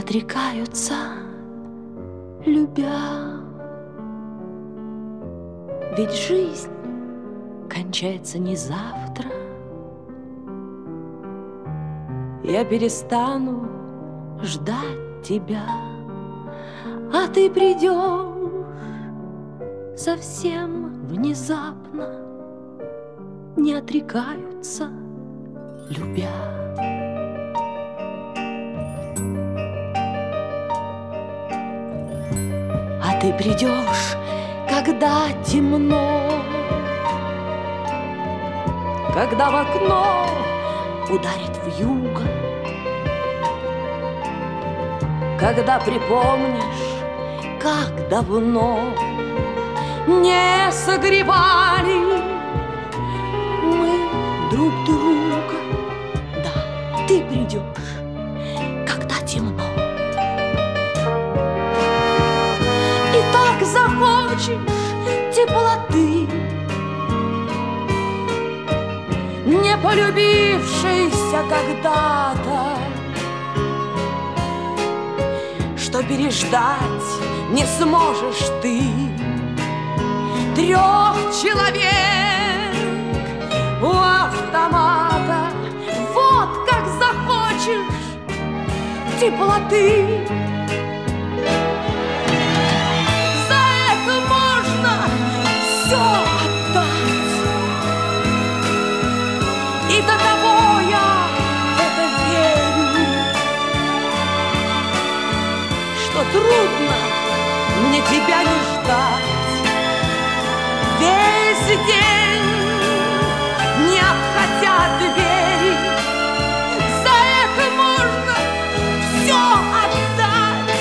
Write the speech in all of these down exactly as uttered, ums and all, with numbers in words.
отрекаются, любя. Ведь жизнь кончается не завтра. Я перестану ждать тебя, а ты придешь совсем внезапно. Не отрекаются, любя. А ты придешь, когда темно, когда в окно ударит вьюга, когда припомнишь, как давно не согревали мы друг друга. Да, ты придешь, когда темно. И так захочешь теплоты, не полюбившейся когда-то, что переждать не сможешь ты. Трех человек у автомата. Вот как захочешь теплоты. За это можно все отдать. И до того я в это верю, что трудно мне тебя не ждать. Весь день не отходя от двери. За это можно все отдать.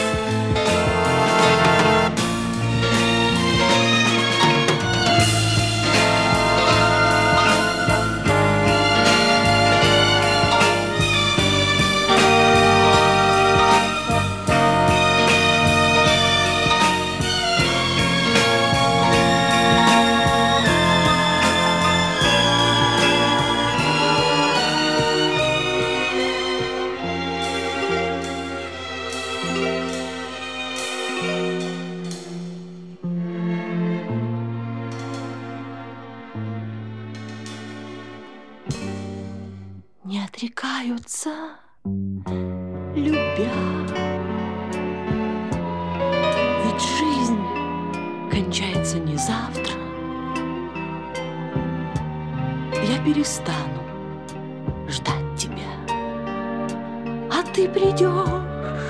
Не отрекаются, любя. Ведь жизнь кончается не завтра. Я перестану ждать тебя, а ты придешь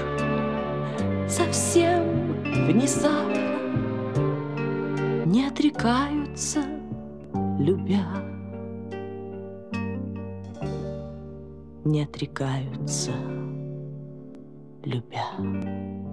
совсем внезапно. Не отрекаются, любя. Не отрекаются, любя.